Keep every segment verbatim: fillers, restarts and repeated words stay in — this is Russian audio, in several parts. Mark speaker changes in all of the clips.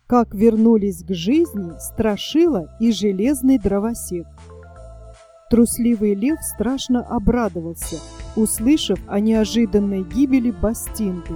Speaker 1: как вернулись к жизни Страшила и Железный Дровосек. Трусливый лев страшно обрадовался, услышав о неожиданной гибели Бастинды.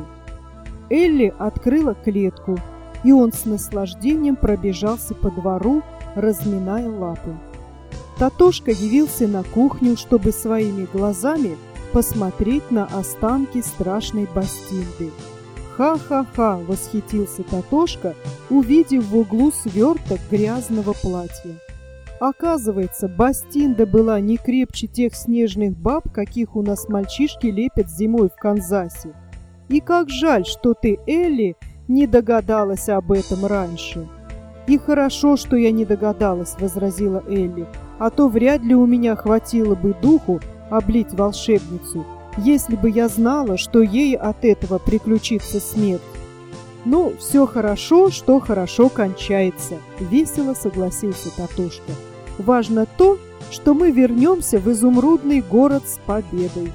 Speaker 1: Элли открыла клетку, и он с наслаждением пробежался по двору, разминая лапы. Татошка явился на кухню, чтобы своими глазами посмотреть на останки страшной Бастинды. «Ха-ха-ха!» — восхитился Татошка, увидев в углу сверток грязного платья. Оказывается, Бастинда была не крепче тех снежных баб, каких у нас мальчишки лепят зимой в Канзасе. И как жаль, что ты, Элли, не догадалась об этом раньше. И хорошо, что я не догадалась, — возразила Элли, — а то вряд ли у меня хватило бы духу облить волшебницу, если бы я знала, что ей от этого приключится смерть. Ну, все хорошо, что хорошо кончается, — весело согласился Татошка. Важно то, что мы вернемся в изумрудный город с победой.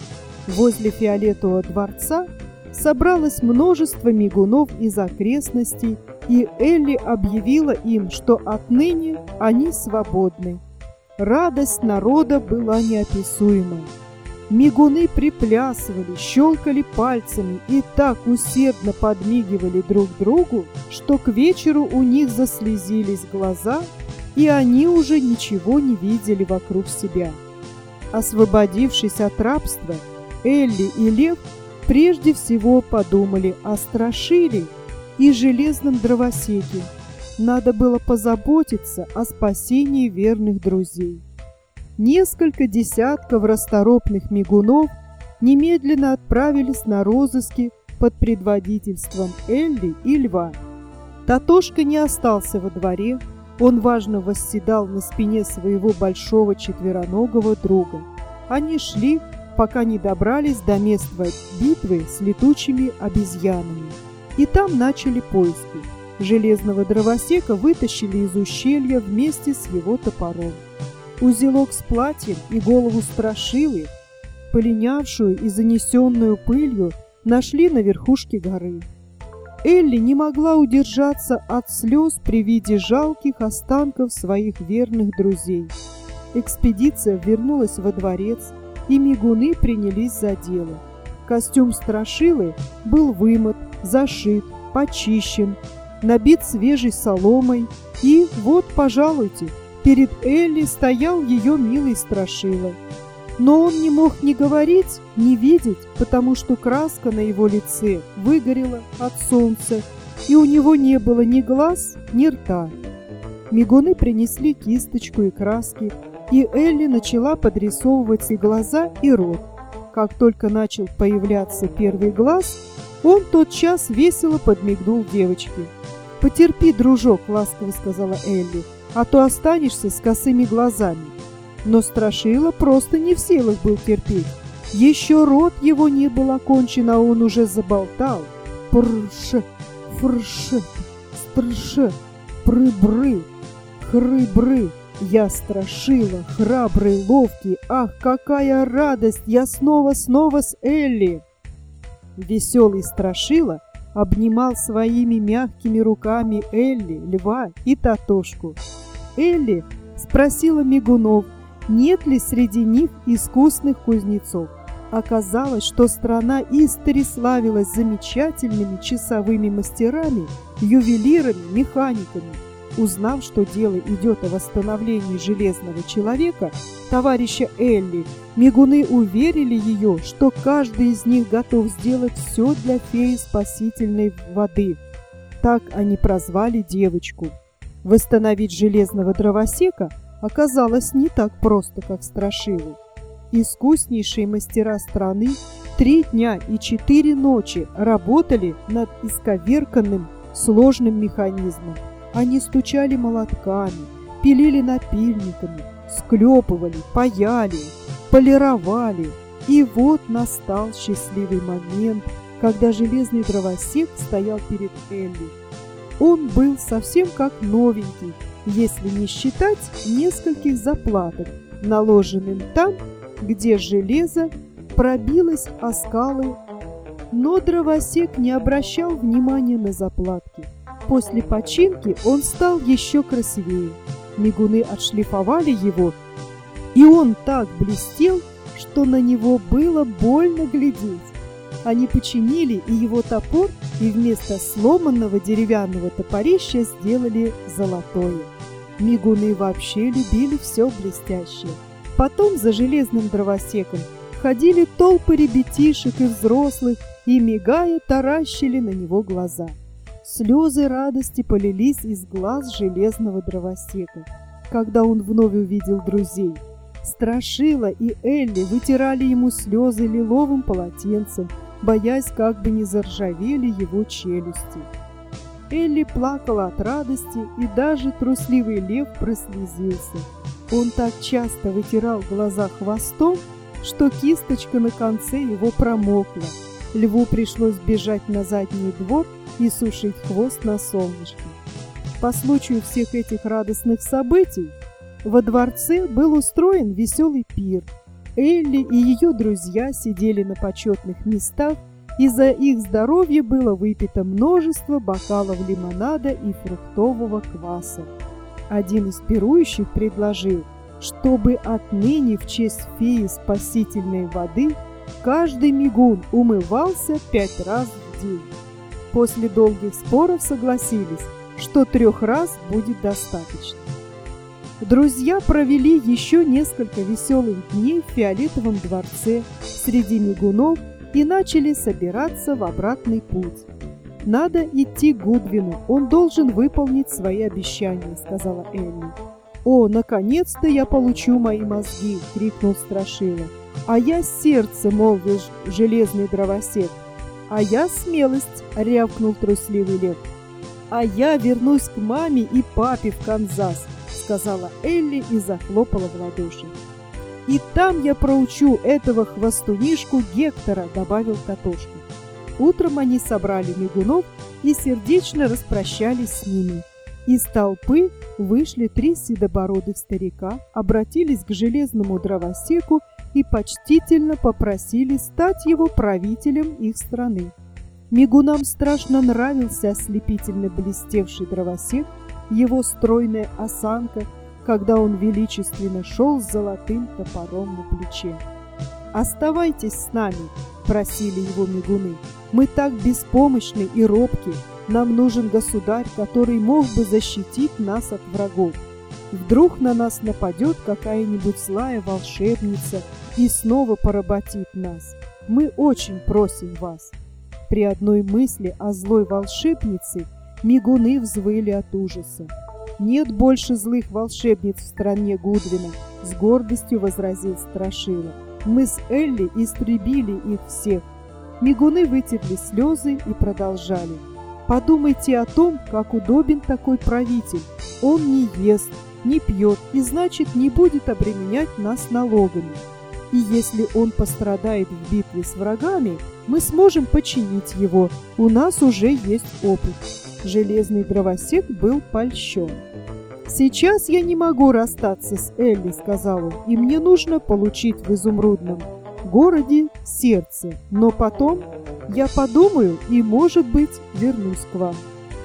Speaker 1: Возле фиолетового дворца собралось множество мигунов из окрестностей, и Элли объявила им, что отныне они свободны. Радость народа была неописуемой. Мигуны приплясывали, щелкали пальцами и так усердно подмигивали друг другу, что к вечеру у них заслезились глаза, и они уже ничего не видели вокруг себя. Освободившись от рабства, Элли и Лев прежде всего подумали о Страшиле и Железном Дровосеке. Надо было позаботиться о спасении верных друзей. Несколько десятков расторопных мигунов немедленно отправились на розыски под предводительством Элли и Льва. Татошка не остался во дворе, он важно восседал на спине своего большого четвероногого друга. Они шли, пока не добрались до места битвы с летучими обезьянами, и там начали поиски. Железного Дровосека вытащили из ущелья вместе с его топором. Узелок с платьем и голову Страшилы, полинявшую и занесенную пылью, нашли на верхушке горы. Элли не могла удержаться от слез при виде жалких останков своих верных друзей. Экспедиция вернулась во дворец, и мигуны принялись за дело. Костюм Страшилы был вымыт, зашит, почищен, набит свежей соломой, и вот, пожалуйте, перед Элли стоял ее милый Страшила. Но он не мог ни говорить, ни видеть, потому что краска на его лице выгорела от солнца, и у него не было ни глаз, ни рта. Мигуны принесли кисточку и краски, и Элли начала подрисовывать и глаза, и рот. Как только начал появляться первый глаз, он тотчас весело подмигнул девочке. «Потерпи, дружок», — ласково сказала Элли, — «а то останешься с косыми глазами». Но Страшила просто не в силах был терпеть. Еще рот его не был окончен, а он уже заболтал. Прш, фрш, стрш, прыбры, хрыбры. Я Страшила, храбрый, ловкий. Ах, какая радость! Я снова-снова с Элли. Веселый Страшила обнимал своими мягкими руками Элли, Льва и Татошку. Элли спросила мигунов, нет ли среди них искусных кузнецов. Оказалось, что страна истори славилась замечательными часовыми мастерами, ювелирами, механиками. Узнав, что дело идет о восстановлении железного человека, товарища Элли, мигуны уверили ее, что каждый из них готов сделать все для феи спасительной воды. Так они прозвали девочку. Восстановить Железного Дровосека оказалось не так просто, как Страшилу. Искуснейшие мастера страны три дня и четыре ночи работали над исковерканным сложным механизмом. Они стучали молотками, пилили напильниками, склепывали, паяли, полировали. И вот настал счастливый момент, когда Железный Дровосек стоял перед Элли. Он был совсем как новенький, если не считать нескольких заплаток, наложенным там, где железо пробилось о скалы. Но Дровосек не обращал внимания на заплатки. после починки он стал еще красивее. Мигуны отшлифовали его, и он так блестел, что на него было больно глядеть. Они починили и его топор, и вместо сломанного деревянного топорища сделали золотое. Мигуны вообще любили все блестящее. Потом за железным дровосеком ходили толпы ребятишек и взрослых, и, мигая, таращили на него глаза. Слезы радости полились из глаз железного дровосека, когда он вновь увидел друзей. Страшила и Элли вытирали ему слезы лиловым полотенцем, боясь, как бы не заржавели его челюсти. Элли плакала от радости, и даже трусливый лев прослезился. Он так часто вытирал глаза хвостом, что кисточка на конце его промокла. Льву пришлось бежать на задний двор и сушить хвост на солнышке. По случаю всех этих радостных событий во дворце был устроен веселый пир. Элли и ее друзья сидели на почетных местах, и за их здоровье было выпито множество бокалов лимонада и фруктового кваса. Один из пирующих предложил, чтобы отныне в честь феи спасительной воды каждый мигун умывался пять раз в день. После долгих споров согласились, что трех раз будет достаточно. Друзья провели еще несколько веселых дней в Фиолетовом дворце среди мигунов и начали собираться в обратный путь. «Надо идти к Гудвину, он должен выполнить свои обещания», — сказала Элли. «О, наконец-то я получу мои мозги!» — крикнул Страшила. «А я сердце!» — молвил железный дровосек. «А я смелость!» — рявкнул трусливый лев. «А я вернусь к маме и папе в Канзас!» — сказала Элли и захлопала в ладоши. «И там я проучу этого хвостунишку Гектора!» — добавил Катошка. Утром они собрали мигунов и сердечно распрощались с ними. Из толпы вышли три седобородых старика, обратились к железному дровосеку и почтительно попросили стать его правителем их страны. Мигунам страшно нравился ослепительно блестевший дровосек, его стройная осанка, когда он величественно шел с золотым топором на плече. «Оставайтесь с нами», — просили его мигуны. «Мы так беспомощны и робки. Нам нужен государь, который мог бы защитить нас от врагов. Вдруг на нас нападет какая-нибудь злая волшебница и снова поработит нас. Мы очень просим вас». При одной мысли о злой волшебнице мигуны взвыли от ужаса. «Нет больше злых волшебниц в стране Гудвина», — с гордостью возразил Страшила. «Мы с Элли истребили их всех». Мигуны вытерли слезы и продолжали. «Подумайте о том, как удобен такой правитель. Он не ест, не пьет и, значит, не будет обременять нас налогами. И если он пострадает в битве с врагами, мы сможем починить его. У нас уже есть опыт». Железный дровосек был польщен. «Сейчас я не могу расстаться с Элли», — сказал он, «и мне нужно получить в изумрудном городе сердце, но потом я подумаю и, может быть, вернусь к вам».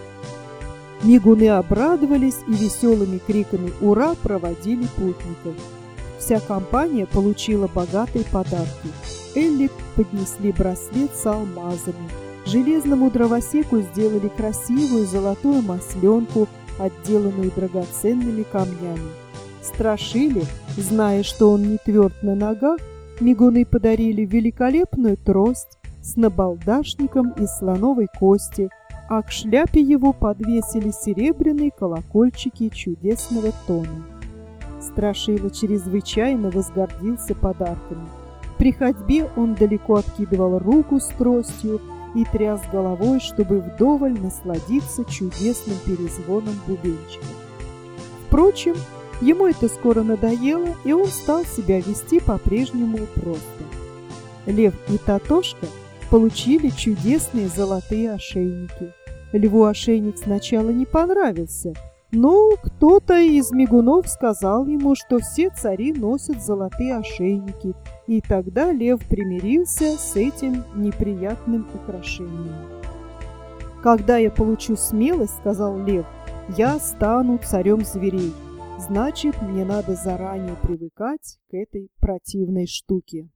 Speaker 1: Мигуны обрадовались и веселыми криками «Ура!» проводили путников. Вся компания получила богатые подарки. Элли поднесли браслет с алмазами. Железному дровосеку сделали красивую золотую масленку, отделанную драгоценными камнями. Страшили, зная, что он не тверд на ногах, мигуны подарили великолепную трость с набалдашником из слоновой кости, а к шляпе его подвесили серебряные колокольчики чудесного тона. Страшила чрезвычайно возгордился подарками. При ходьбе он далеко откидывал руку с тростью и тряс головой, чтобы вдоволь насладиться чудесным перезвоном бубенчика. Впрочем, ему это скоро надоело, и он стал себя вести по-прежнему просто. Лев и Татошка получили чудесные золотые ошейники. Льву ошейник сначала не понравился, но кто-то из мигунов сказал ему, что все цари носят золотые ошейники, и тогда лев примирился с этим неприятным украшением. «Когда я получу смелость, — сказал лев, — я стану царем зверей. Значит, мне надо заранее привыкать к этой противной штуке».